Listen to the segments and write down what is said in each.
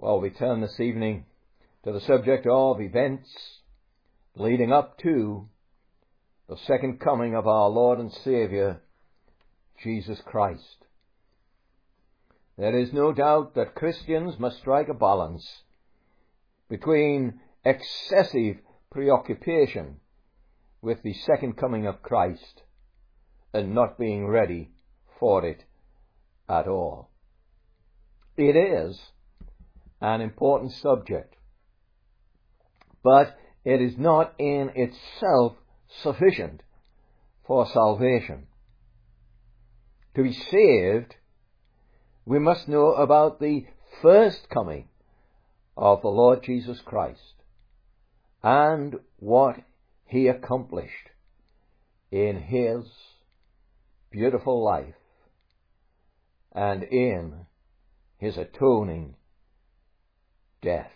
Well, we turn this evening to the subject of events leading up to the second coming of our Lord and Saviour, Jesus Christ. There is no doubt that Christians must strike a balance between excessive preoccupation with the second coming of Christ and not being ready for it at all. It is an important subject, but it is not in itself sufficient for salvation. To be saved, we must know about the first coming of the Lord Jesus Christ and what he accomplished in his beautiful life and in his atoning death.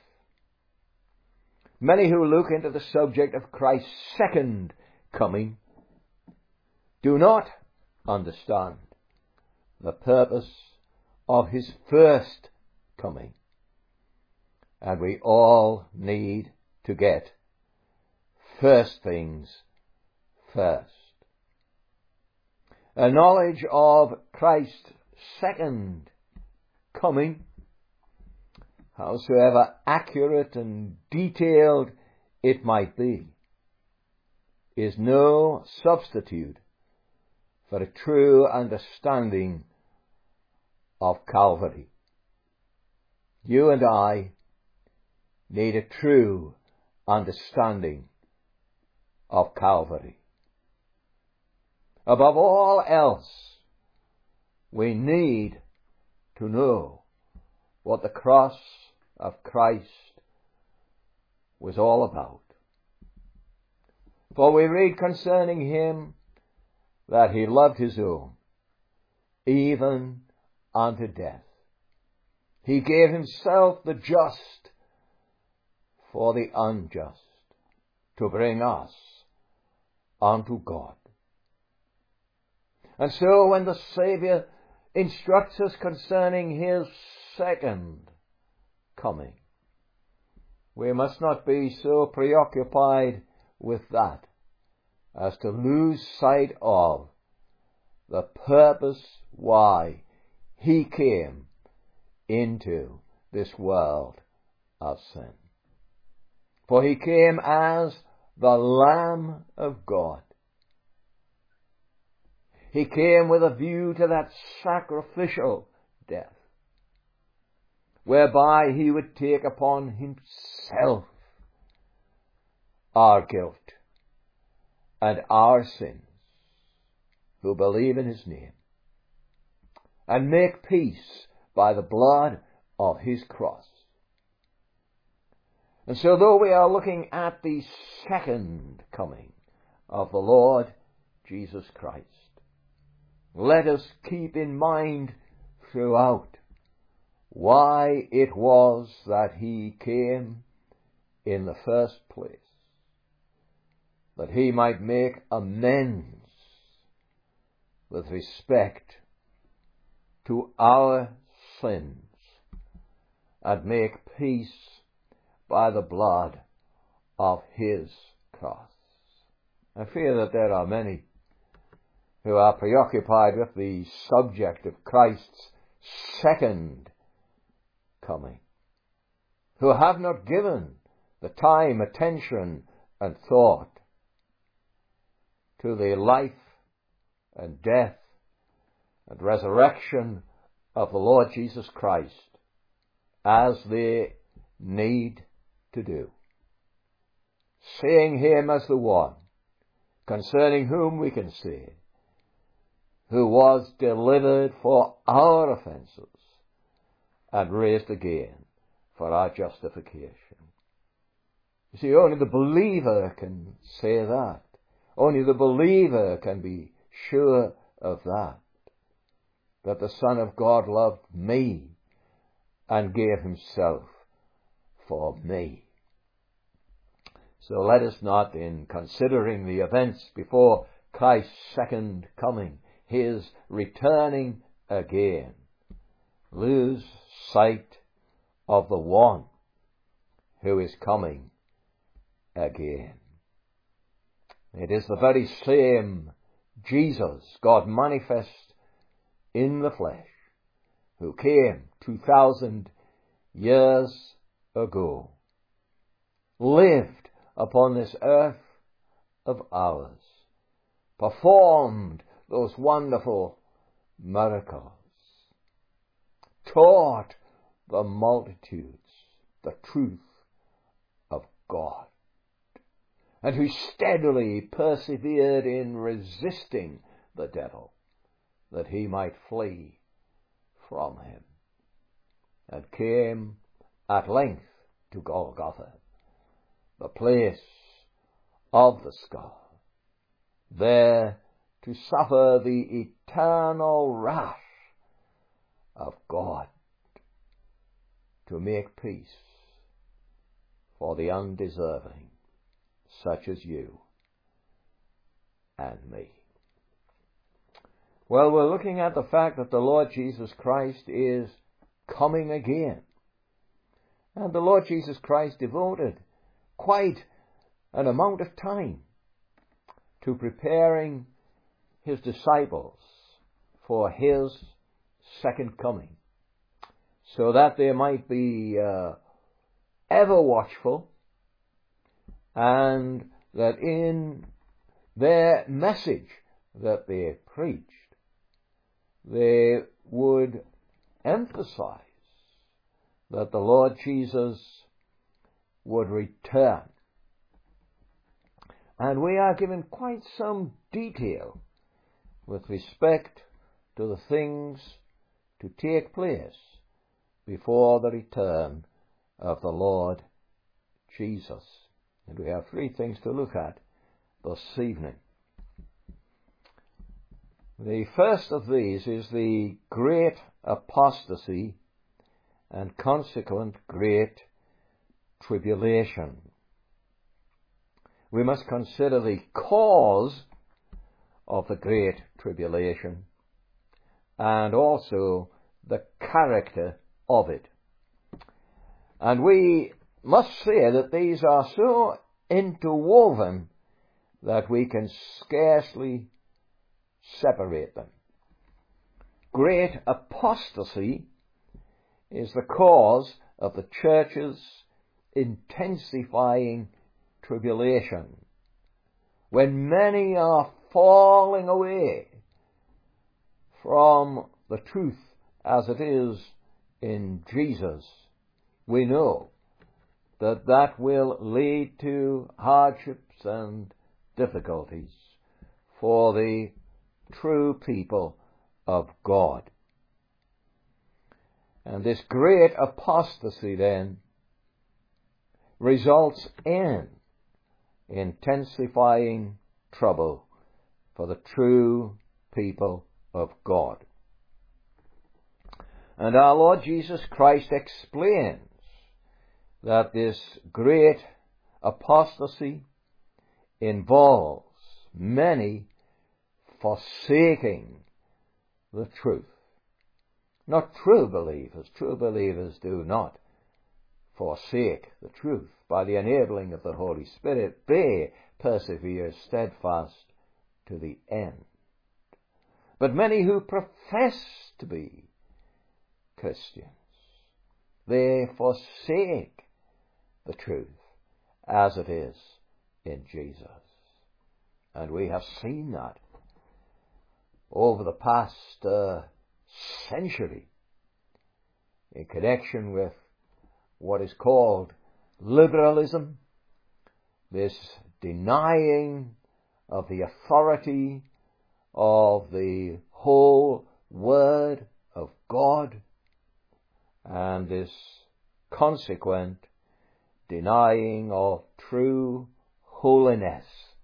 Many who look into the subject of Christ's second coming do not understand the purpose of his first coming. And we all need to get first things first. A knowledge of Christ's second coming, howsoever accurate and detailed it might be, is no substitute for a true understanding of Calvary. You and I need a true understanding of Calvary. Above all else, we need to know what the cross of Christ was all about. For we read concerning him that he loved his own, even unto death. He gave himself the just for the unjust, to bring us unto God. And so when the Saviour instructs us concerning his second coming, we must not be so preoccupied with that as to lose sight of the purpose why he came into this world of sin. For he came as the Lamb of God. He came with a view to that sacrificial death, whereby he would take upon himself our guilt and our sins, who believe in his name, and make peace by the blood of his cross. And so though we are looking at the second coming of the Lord Jesus Christ, let us keep in mind throughout why it was that he came in the first place, that he might make amends with respect to our sins and make peace by the blood of his cross. I fear that there are many who are preoccupied with the subject of Christ's second coming, who have not given the time, attention, and thought to the life and death and resurrection of the Lord Jesus Christ as they need to do, seeing him as the one concerning whom we can say, who was delivered for our offences and raised again for our justification. You see, only the believer can say that. Only the believer can be sure of that the Son of God loved me and gave himself for me. So let us not, in considering the events before Christ's second coming, his returning again, lose sight of the one who is coming again. It is the very same Jesus, God manifest in the flesh, who came 2,000 years ago, lived upon this earth of ours, performed those wonderful miracles, taught the multitudes the truth of God, and who steadily persevered in resisting the devil, that he might flee from him, and came at length to Golgotha, the place of the skull, there to suffer the eternal wrath of God, to make peace for the undeserving, such as you and me. Well, we're looking at the fact that the Lord Jesus Christ is coming again. And the Lord Jesus Christ devoted quite an amount of time to preparing his disciples for his second coming, so that they might be ever watchful, and that in their message that they preached, they would emphasize that the Lord Jesus would return. And we are given quite some detail with respect to the things to take place before the return of the Lord Jesus. And we have three things to look at this evening. The first of these is the great apostasy and consequent great tribulation. We must consider the cause of the great tribulation and also the character of it. And we must say that these are so interwoven that we can scarcely separate them. Great apostasy is the cause of the church's intensifying tribulation, when many are falling away from the truth as it is in Jesus. We know that that will lead to hardships and difficulties for the true people of God. And this great apostasy then results in intensifying trouble for the true people of God. And our Lord Jesus Christ explains that this great apostasy involves many forsaking the truth. Not true believers. True believers do not forsake the truth. By the enabling of the Holy Spirit, they persevere steadfast to the end. But many who profess to be Christians, they forsake the truth as it is in Jesus. And we have seen that over the past century in connection with what is called liberalism, this denying of the authority of the whole Word of God, and this consequent denying of true holiness,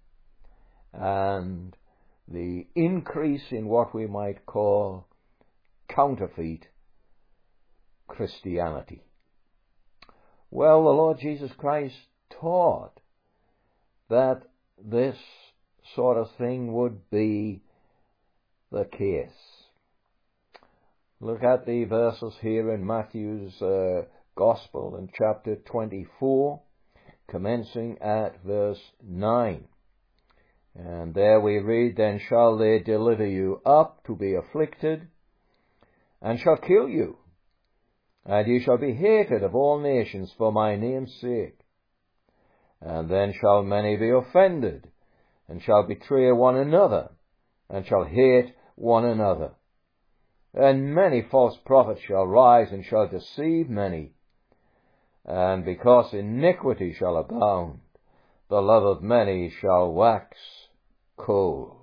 and the increase in what we might call counterfeit Christianity. Well, the Lord Jesus Christ taught that this sort of thing would be the case. Look at the verses here in Matthew's Gospel in chapter 24, commencing at verse 9. And there we read, Then shall they deliver you up to be afflicted, and shall kill you, and ye shall be hated of all nations for my name's sake. And then shall many be offended, and shall betray one another, and shall hate one another. And many false prophets shall rise, and shall deceive many. And because iniquity shall abound, the love of many shall wax cold.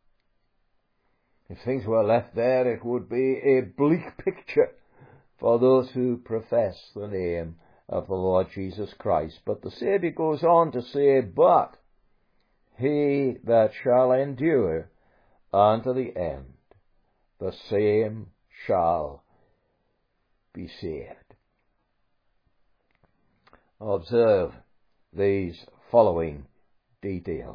If things were left there, it would be a bleak picture for those who profess the name of the Lord Jesus Christ. But the Saviour goes on to say, But he that shall endure unto the end, the same shall be saved. Observe these following details.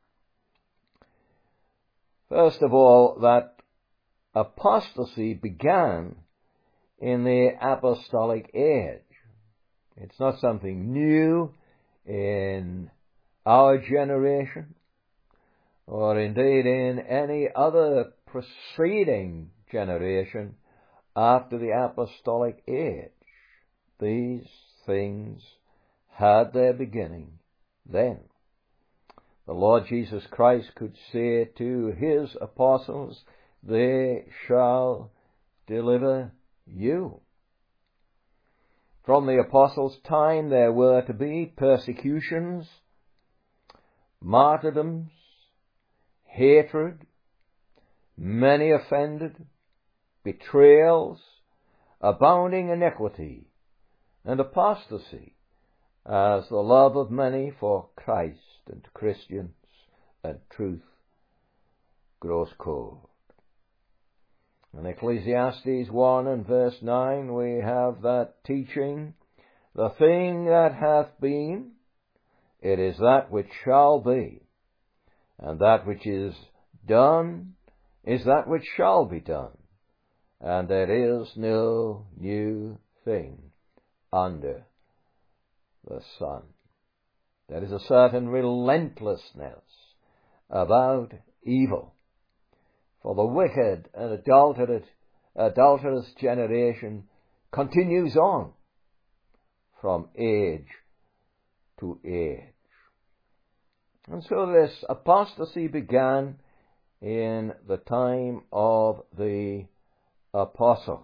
First of all, that apostasy began in the apostolic age. It's not something new in our generation, or indeed in any other preceding generation after the apostolic age. These things had their beginning then. The Lord Jesus Christ could say to his apostles, They shall deliver you. From the apostles' time there were to be persecutions, martyrdoms, hatred, many offended, betrayals, abounding iniquity, and apostasy, as the love of many for Christ and Christians and truth grows cold. In Ecclesiastes 1 and verse 9 we have that teaching, The thing that hath been, it is that which shall be, and that which is done is that which shall be done, and there is no new thing under the sun. There is a certain relentlessness about evil. For the wicked and adulterous generation continues on from age to age. And so this apostasy began in the time of the apostles.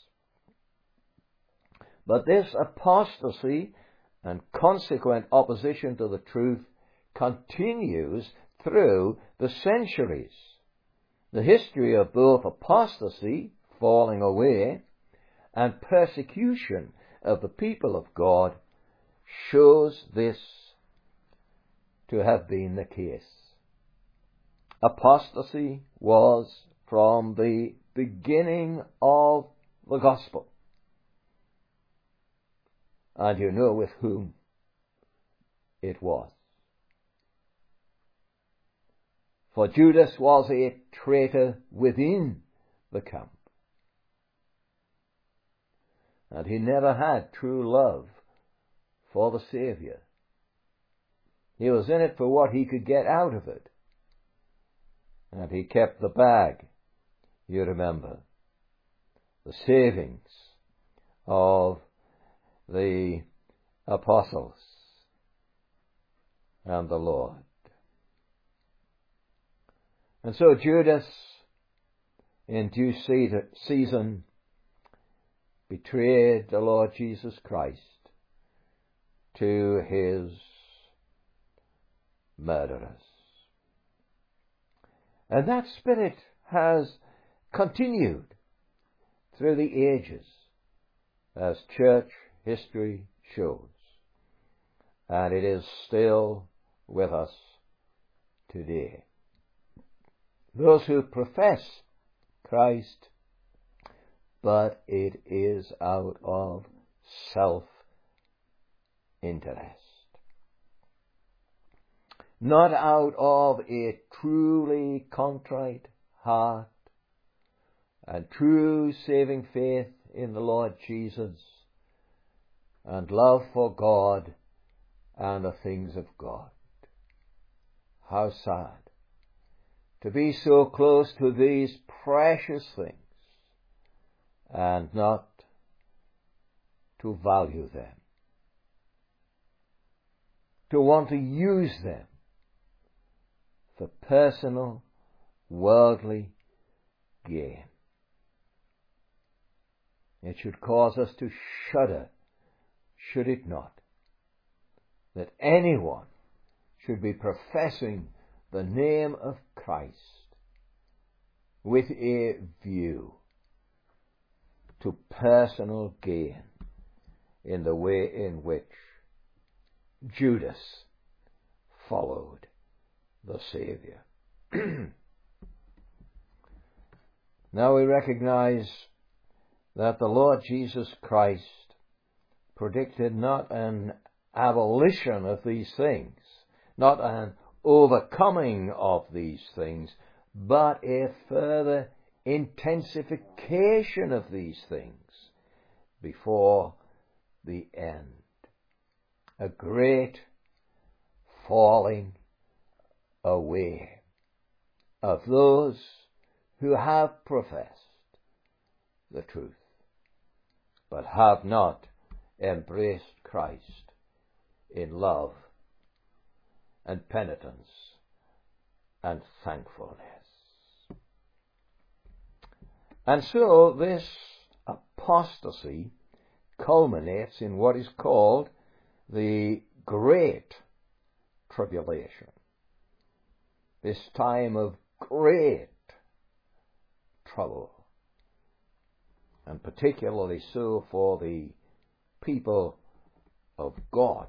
But this apostasy and consequent opposition to the truth continues through the centuries. The history of both apostasy, falling away, and persecution of the people of God shows this to have been the case. Apostasy was from the beginning of the gospel. And you know with whom it was. For Judas was a traitor within the camp. And he never had true love for the Saviour. He was in it for what he could get out of it. And he kept the bag, you remember, the savings of the apostles and the Lord. And so Judas, in due season, betrayed the Lord Jesus Christ to his murderers. And that spirit has continued through the ages, as church history shows. And it is still with us today. Those who profess Christ, but it is out of self-interest. Not out of a truly contrite heart and true saving faith in the Lord Jesus, and love for God and the things of God. How sad to be so close to these precious things and not to value them, to want to use them for personal, worldly gain. It should cause us to shudder, should it not, that anyone should be professing the name of Christ with a view to personal gain in the way in which Judas followed the Saviour. Now we recognize that the Lord Jesus Christ predicted not an abolition of these things, not an overcoming of these things, but a further intensification of these things before the end. A great falling away of those who have professed the truth, but have not embraced Christ in love and penitence and thankfulness. And so this apostasy culminates in what is called the Great Tribulation, this time of great trouble, and particularly so for the people of God.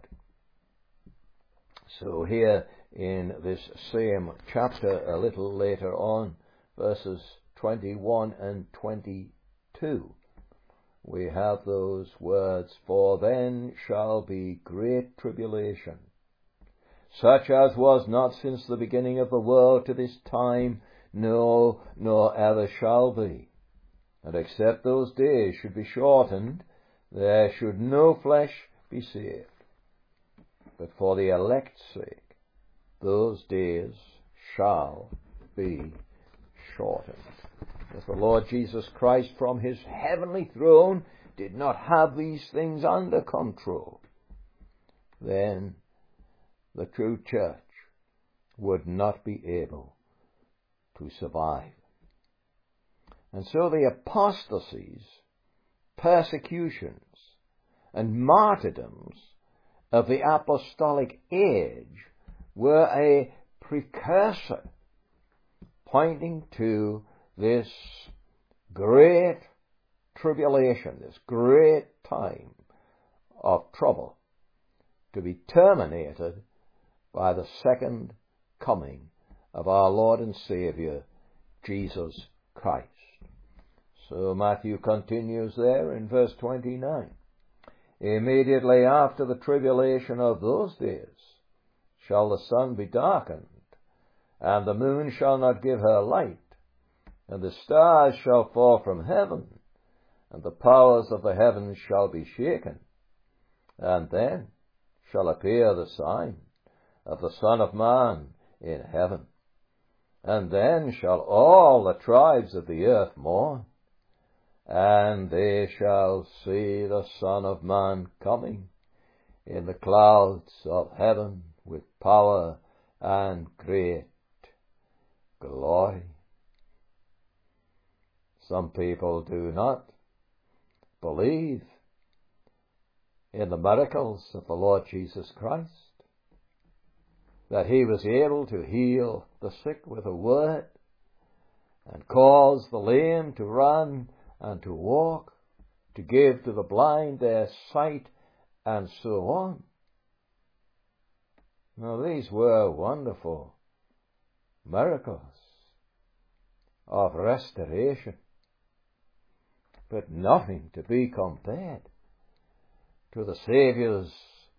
So here in this same chapter, a little later on, verses 21 and 22, we have those words, "For then shall be great tribulation, such as was not since the beginning of the world to this time, no, nor ever shall be. And except those days should be shortened, there should no flesh be saved. But for the elect's sake, those days shall be shortened." If the Lord Jesus Christ from his heavenly throne did not have these things under control, then the true church would not be able to survive. And so the apostasies, persecutions, and martyrdoms of the apostolic age were a precursor pointing to this great tribulation, this great time of trouble, to be terminated by the second coming of our Lord and Saviour, Jesus Christ. So Matthew continues there in verse 29. "Immediately after the tribulation of those days shall the sun be darkened, and the moon shall not give her light, and the stars shall fall from heaven, and the powers of the heavens shall be shaken. And then shall appear the sign of the Son of Man in heaven. And then shall all the tribes of the earth mourn, and they shall see the Son of Man coming in the clouds of heaven with power and great glory." Some people do not believe in the miracles of the Lord Jesus Christ, that he was able to heal the sick with a word and cause the lame to run and to walk, to give to the blind their sight, and so on. Now, these were wonderful miracles of restoration, but nothing to be compared to the Saviour's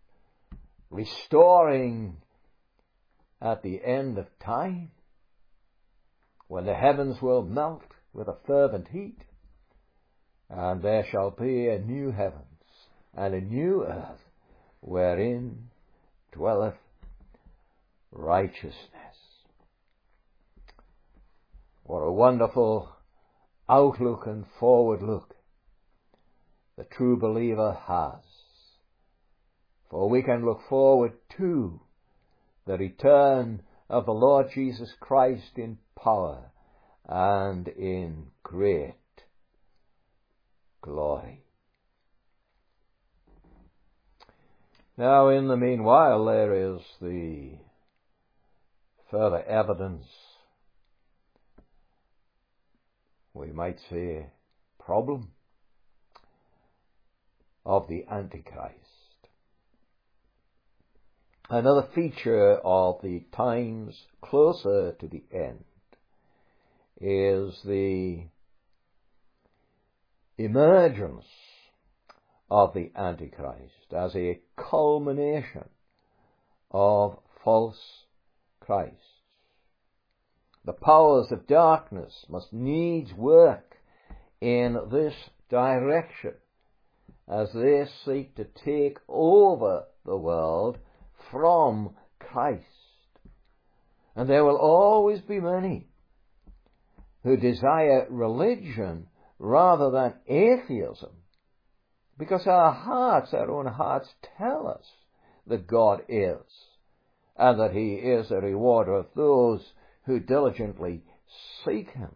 restoring at the end of time, when the heavens will melt with a fervent heat, and there shall be a new heavens and a new earth wherein dwelleth righteousness. What a wonderful outlook and forward look the true believer has. For we can look forward to the return of the Lord Jesus Christ in power and in great glory. Now, in the meanwhile, there is the further evidence, we might say, problem of the Antichrist. Another feature of the times closer to the end is the emergence of the Antichrist as a culmination of false Christs. The powers of darkness must needs work in this direction as they seek to take over the world from Christ. And there will always be many who desire religion rather than atheism, because our own hearts tell us that God is, and that He is a rewarder of those who diligently seek Him.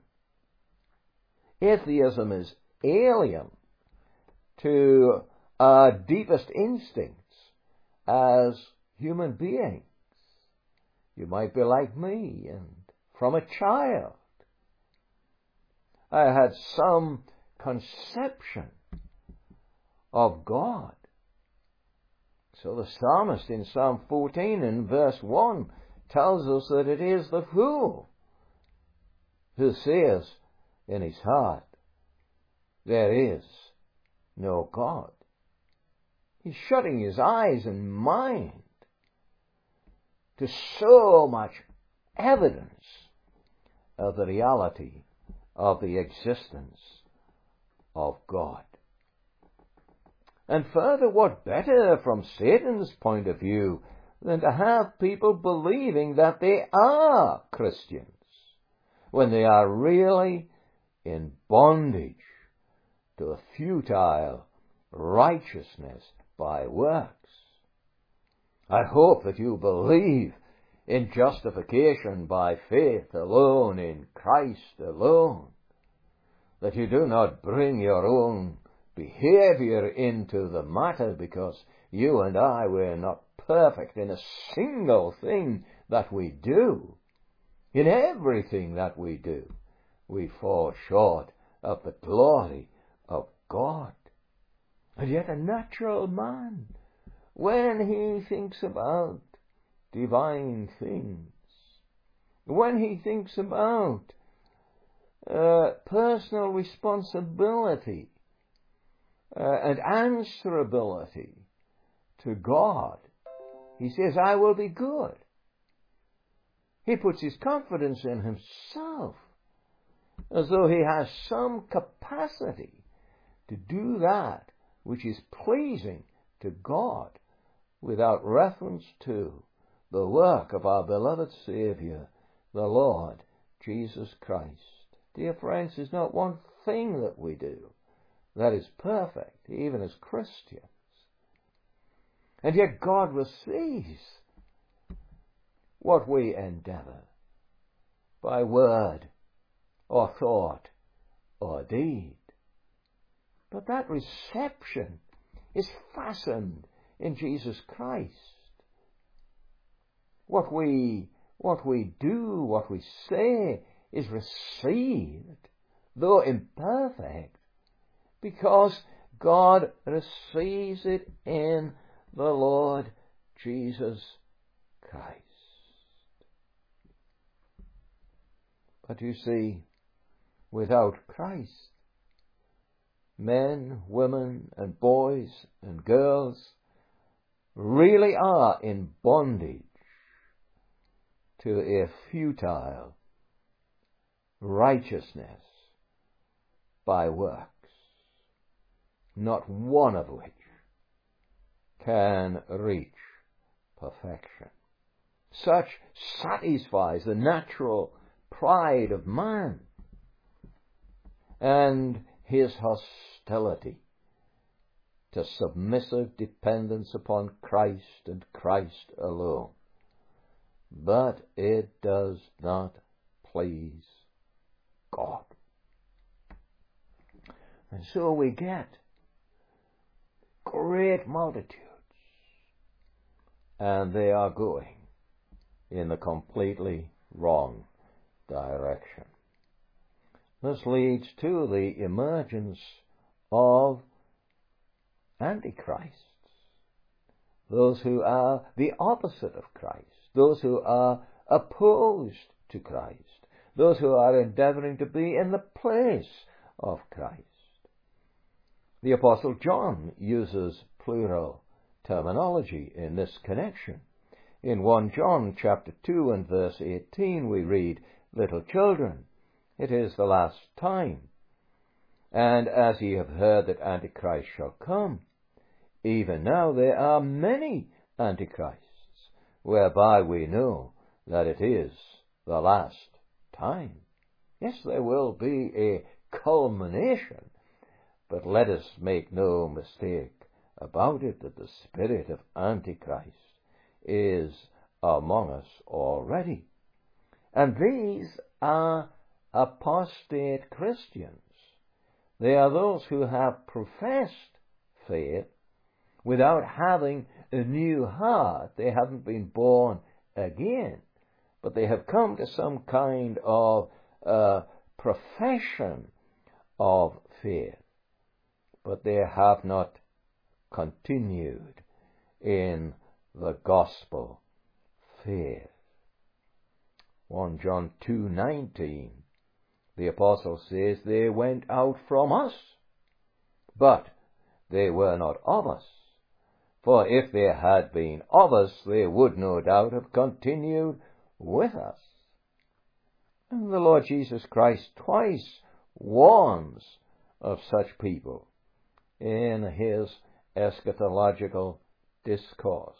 Atheism is alien to our deepest instincts as human beings. You might be like me, and from a child I had some conception of God. So the psalmist in Psalm 14 in verse 1 tells us that it is the fool who says in his heart, there is no God. He's shutting his eyes and mind to so much evidence of the reality of the existence of God. And further, what better from Satan's point of view than to have people believing that they are Christians when they are really in bondage to a futile righteousness by works. I hope that you believe in justification by faith alone, in Christ alone, that you do not bring your own behavior into the matter, because you and I were not perfect in a single thing that we do. In everything that we do, we fall short of the glory of God. And yet a natural man, when he thinks about divine things, when he thinks about personal responsibility and answerability to God, he says, I will be good. He puts his confidence in himself as though he has some capacity to do that which is pleasing to God without reference to the work of our beloved Saviour, the Lord Jesus Christ. Dear friends, there's not one thing that we do that is perfect, even as Christians. And yet God receives what we endeavour by word or thought or deed. But that reception is fastened in Jesus Christ. What we do, what we say is received, though imperfect, because God receives it in the Lord Jesus Christ. But you see, without Christ, men, women, and boys and girls really are in bondage to a futile righteousness by works, not one of which can reach perfection. Such satisfies the natural pride of man and his hostility to submissive dependence upon Christ and Christ alone. But it does not please God. And so we get great multitudes, and they are going in the completely wrong direction. This leads to the emergence of antichrists, those who are the opposite of Christ, those who are opposed to Christ, those who are endeavoring to be in the place of Christ. The Apostle John uses plural terminology in this connection. In 1 John chapter 2 and verse 18 we read, "Little children, it is the last time. And as ye have heard that Antichrist shall come, even now there are many antichrists, whereby we know that it is the last time." Yes, there will be a culmination, but let us make no mistake about it that the spirit of Antichrist is among us already. And these are apostate Christians. They are those who have professed faith without having a new heart. They haven't been born again, but they have come to some kind of profession of faith, but they have not continued in the gospel faith. 1 John 2:19, the apostle says, "They went out from us, but they were not of us. For if they had been of us, they would no doubt have continued with us." And the Lord Jesus Christ twice warns of such people in his eschatological discourse.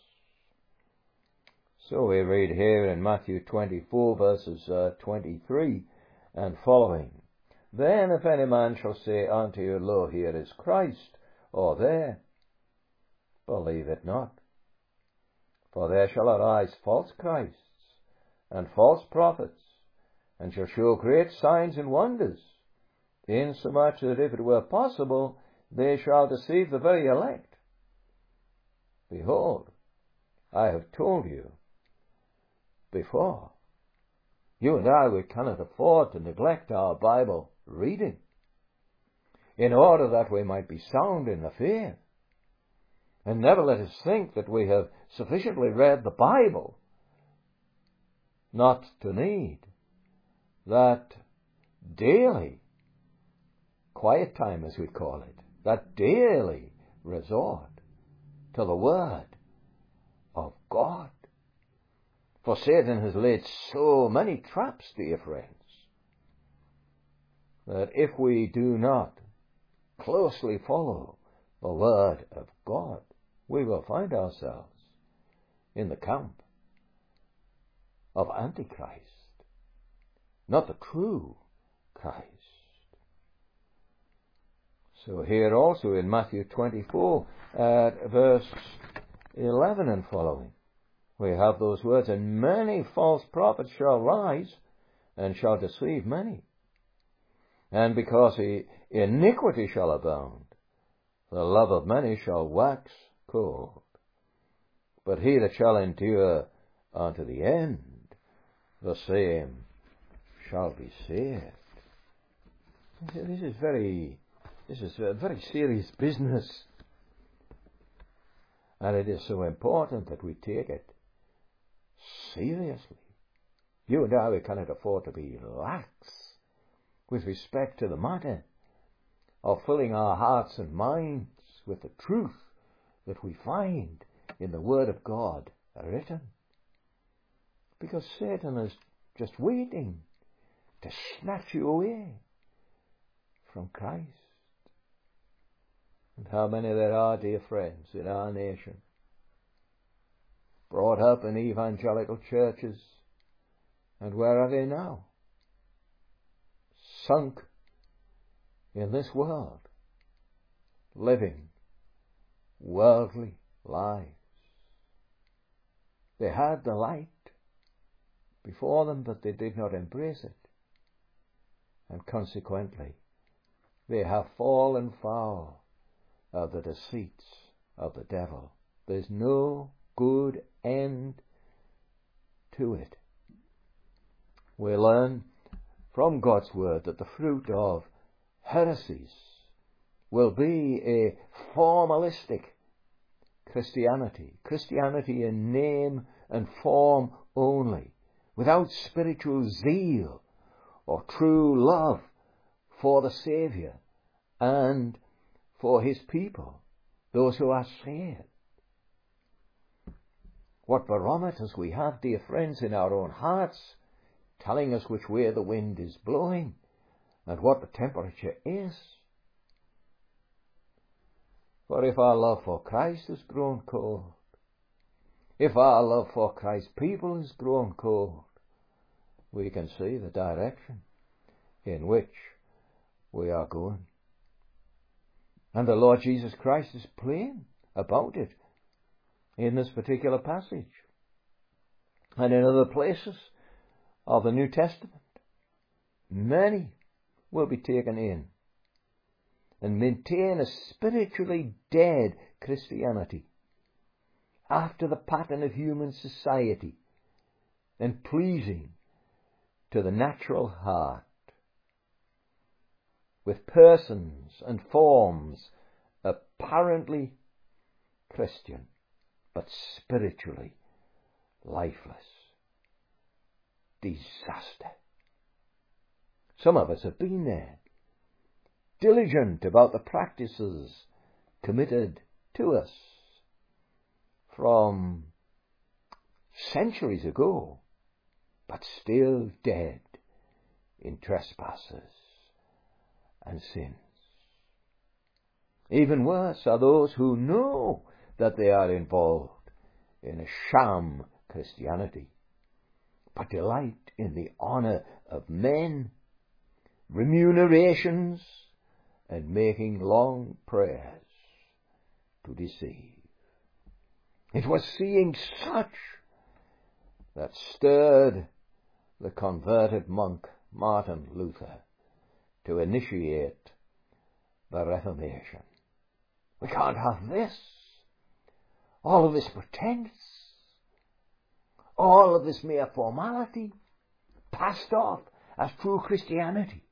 So we read here in Matthew 24 verses 23 and following, "Then if any man shall say unto you, Lo, here is Christ, or there, believe it not. For there shall arise false Christs and false prophets, and shall show great signs and wonders, insomuch that if it were possible, they shall deceive the very elect. Behold, I have told you before." You and I, we cannot afford to neglect our Bible reading in order that we might be sound in the faith. And never let us think that we have sufficiently read the Bible not to need that daily quiet time, as we call it, that daily resort to the Word of God. For Satan has laid so many traps, dear friends, that if we do not closely follow the Word of God, we will find ourselves in the camp of Antichrist, not the true Christ. So here also in Matthew 24 at verse 11 and following, we have those words, "And many false prophets shall rise, and shall deceive many. And because iniquity shall abound, the love of many shall wax cold. But he that shall endure unto the end, the same shall be saved." This is a very serious business. And it is so important that we take it seriously. You and I, we cannot afford to be lax with respect to the matter of filling our hearts and minds with the truth that we find in the Word of God written. Because Satan is just waiting to snatch you away from Christ. And how many there are, dear friends, in our nation brought up in evangelical churches, and where are they now? Sunk in this world, living worldly lives. They had the light before them, but they did not embrace it. And consequently, they have fallen foul of the deceits of the devil. There's no good end to it. We learn from God's word that the fruit of heresies will be a formalistic Christianity in name and form only, without spiritual zeal or true love for the Saviour and for his people, those who are saved. What barometers we have, dear friends, in our own hearts, telling us which way the wind is blowing and what the temperature is. For if our love for Christ has grown cold, if our love for Christ's people has grown cold, we can see the direction in which we are going. And the Lord Jesus Christ is plain about it in this particular passage and in other places of the New Testament. Many will be taken in and maintain a spiritually dead Christianity after the pattern of human society and pleasing to the natural heart, with persons and forms apparently Christian but spiritually lifeless. Disaster. Some of us have been there, diligent about the practices committed to us from centuries ago, but still dead in trespasses and sins. Even worse are those who know that they are involved in a sham Christianity, but delight in the honour of men, remunerations, and making long prayers to deceive. It was seeing such that stirred the converted monk Martin Luther to initiate the Reformation. We can't have this. All of this pretense, all of this mere formality, passed off as true Christianity.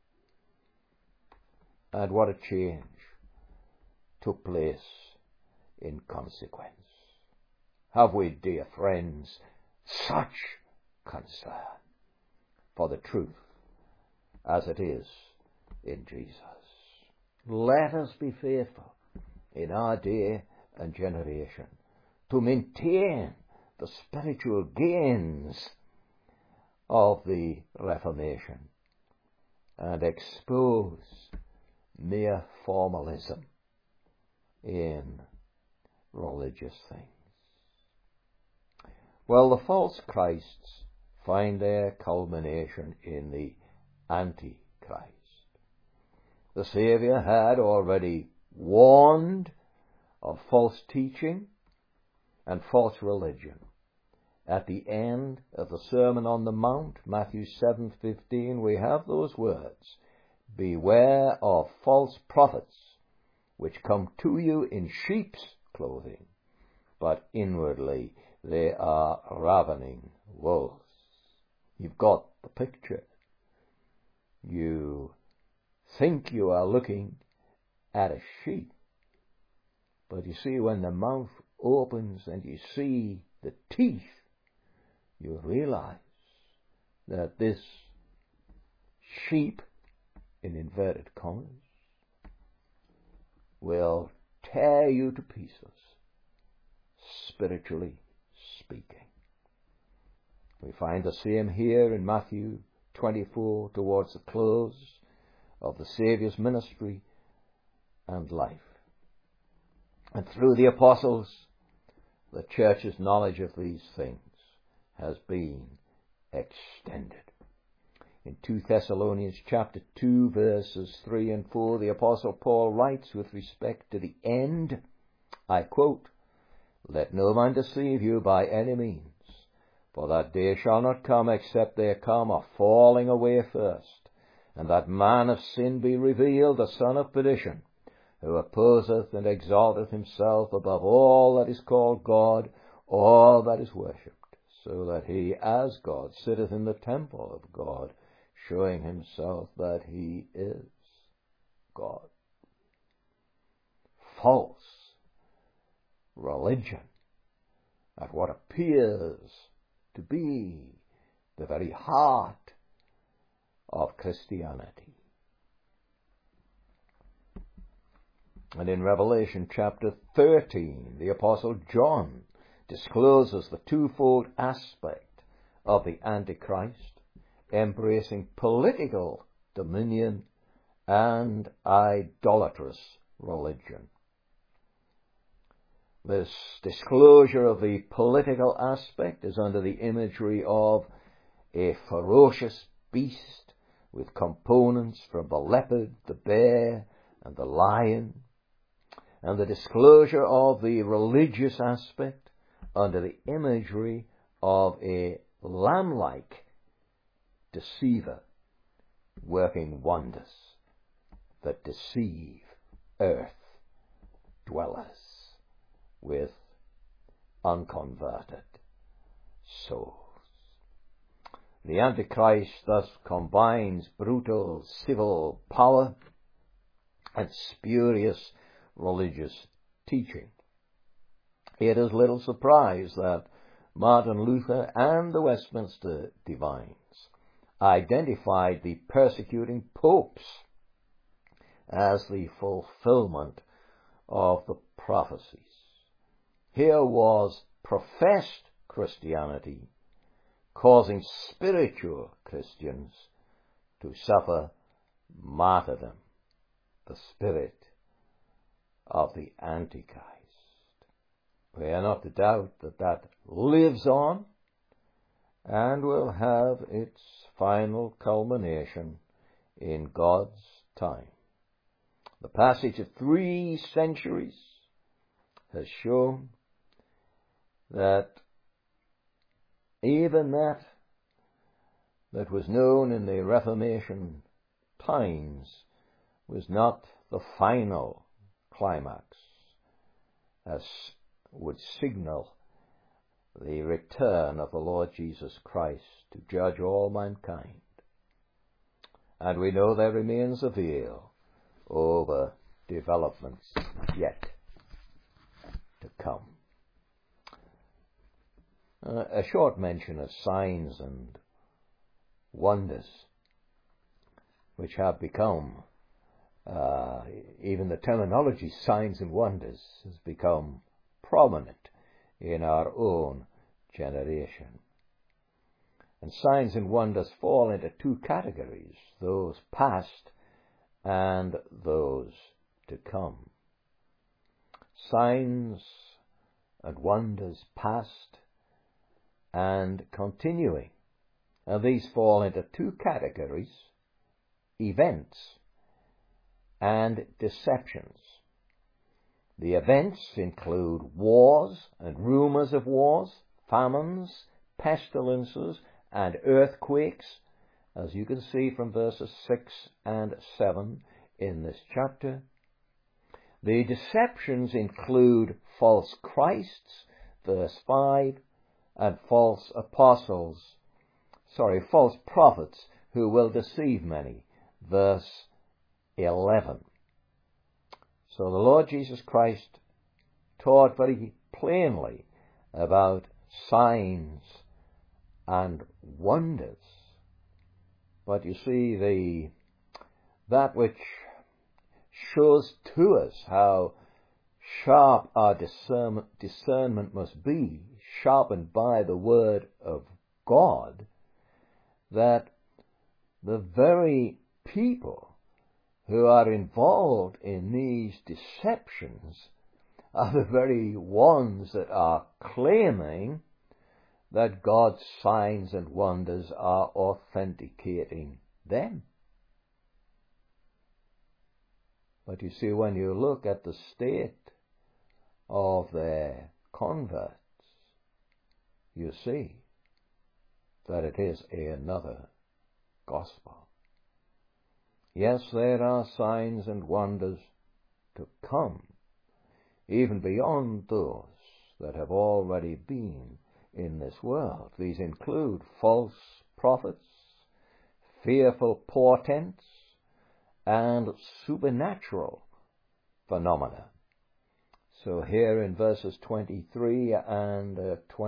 And what a change took place in consequence. Have we, dear friends, such concern for the truth as it is in Jesus? Let us be faithful in our day and generation to maintain the spiritual gains of the Reformation and expose mere formalism in religious things. Well, the false Christs find their culmination in the Antichrist. The Saviour had already warned of false teaching and false religion. At the end of the Sermon on the Mount, Matthew 7:15, we have those words, "Beware of false prophets, which come to you in sheep's clothing, but inwardly they are ravening wolves." You've got the picture. You think you are looking at a sheep, but you see, when the mouth opens and you see the teeth, you realize that this sheep, in inverted commas, will tear you to pieces, spiritually speaking. We find the same here in Matthew 24, towards the close of the Saviour's ministry and life. And through the apostles the church's knowledge of these things has been extended. In 2 Thessalonians chapter 2 verses 3 and 4, the Apostle Paul writes with respect to the end, I quote, "Let no man deceive you by any means, for that day shall not come except there come a falling away first, and that man of sin be revealed, the son of perdition, who opposeth and exalteth himself above all that is called God, or that is worshipped, so that he, as God, sitteth in the temple of God, showing himself that he is God." False religion at what appears to be the very heart of Christianity. And in Revelation chapter 13, the Apostle John discloses the twofold aspect of the Antichrist, embracing political dominion and idolatrous religion. This disclosure of the political aspect is under the imagery of a ferocious beast with components from the leopard, the bear, and the lion, and the disclosure of the religious aspect under the imagery of a lamb-like deceiver working wonders that deceive earth dwellers with unconverted souls. The Antichrist thus combines brutal civil power and spurious religious teaching. It is little surprise that Martin Luther and the Westminster divines identified the persecuting popes as the fulfillment of the prophecies. Here was professed Christianity causing spiritual Christians to suffer martyrdom, the spirit of the Antichrist. We are not to doubt that lives on and will have its final culmination in God's time. The passage of 3 centuries has shown that even that was known in the Reformation times was not the final climax, as would signal the return of the Lord Jesus Christ to judge all mankind. And we know there remains a veil over developments yet to come. A short mention of signs and wonders, which have become, even the terminology signs and wonders has become prominent in our own generation. And signs and wonders fall into 2 categories, those past and those to come. Signs and wonders past and continuing. And these fall into 2 categories, events and deceptions. The events include wars and rumors of wars, famines, pestilences, and earthquakes, as you can see from verses 6 and 7 in this chapter. The deceptions include false Christs, verse 5, and false prophets who will deceive many, verse 11. So the Lord Jesus Christ taught very plainly about signs and wonders. But you see, that which shows to us how sharp our discernment must be, sharpened by the Word of God, that the very people who are involved in these deceptions are the very ones that are claiming that God's signs and wonders are authenticating them. But you see, when you look at the state of their converts, you see that it is another gospel. Yes, there are signs and wonders to come, even beyond those that have already been in this world. These include false prophets, fearful portents, and supernatural phenomena. So here in verses 23 and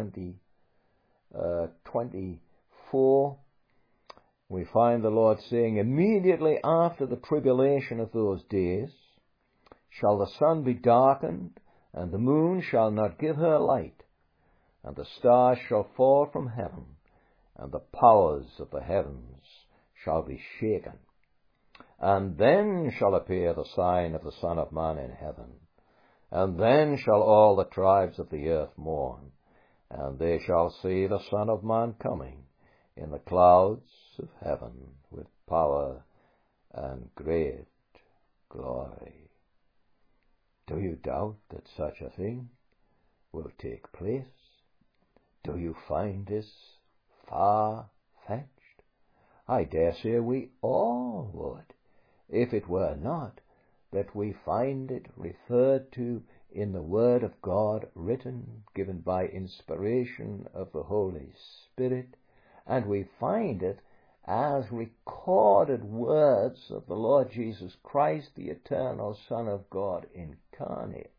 24, we find the Lord saying, "Immediately after the tribulation of those days shall the sun be darkened, and the moon shall not give her light, and the stars shall fall from heaven, and the powers of the heavens shall be shaken. And then shall appear the sign of the Son of Man in heaven. And then shall all the tribes of the earth mourn, and they shall see the Son of Man coming in the clouds of heaven with power and great glory." Do you doubt that such a thing will take place? Do you find this far-fetched? I dare say we all would, if it were not that we find it referred to in the Word of God, written, given by inspiration of the Holy Spirit, and we find it as recorded words of the Lord Jesus Christ, the eternal Son of God incarnate.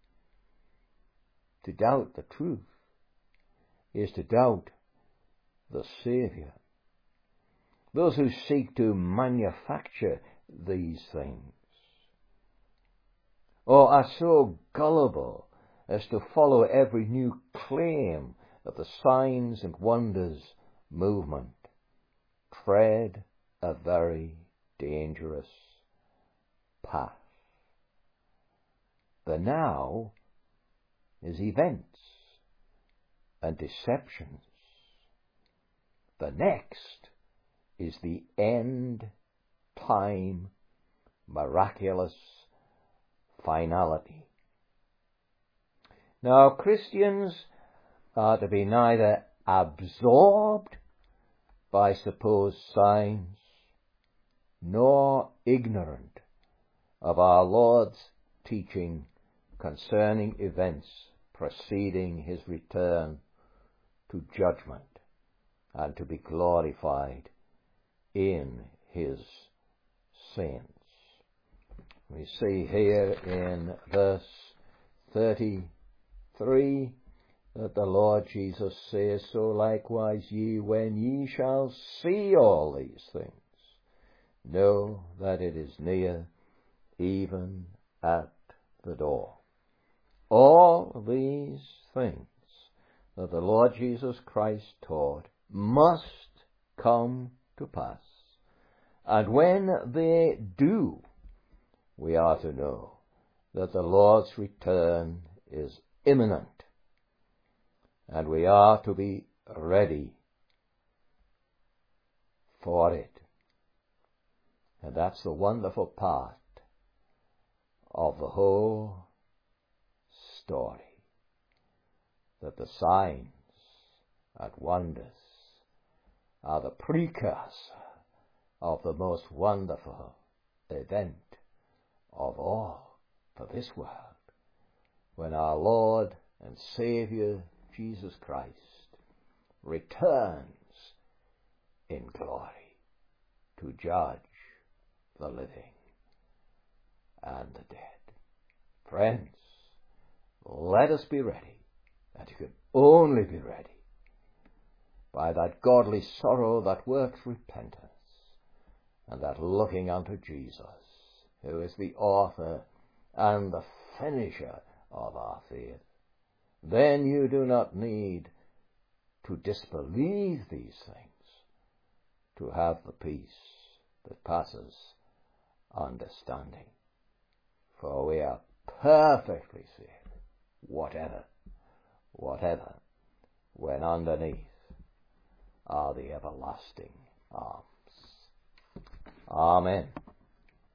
To doubt the truth is to doubt the Saviour. Those who seek to manufacture these things, or are so gullible as to follow every new claim of the signs and wonders movement, tread a very dangerous path. The now is events and deceptions. The next is the end time miraculous finality. Now, Christians are to be neither absorbed by supposed signs nor ignorant of our Lord's teaching concerning events preceding his return to judgment and to be glorified in his saints. We see here in verse 33 that the Lord Jesus says, "So likewise ye, when ye shall see all these things, know that it is near, even at the door." All these things that the Lord Jesus Christ taught must come to pass. And when they do, we are to know that the Lord's return is imminent, and we are to be ready for it. And that's the wonderful part of the whole story, that the signs and wonders are the precursor of the most wonderful event of all for this world, when our Lord and Saviour Jesus Christ returns in glory to judge the living and the dead. Friends, let us be ready, and you can only be ready by that godly sorrow that works repentance, and that looking unto Jesus, who is the author and the finisher of our faith. Then you do not need to disbelieve these things to have the peace that passes understanding. For we are perfectly saved whatever, when underneath are the everlasting arms. Amen.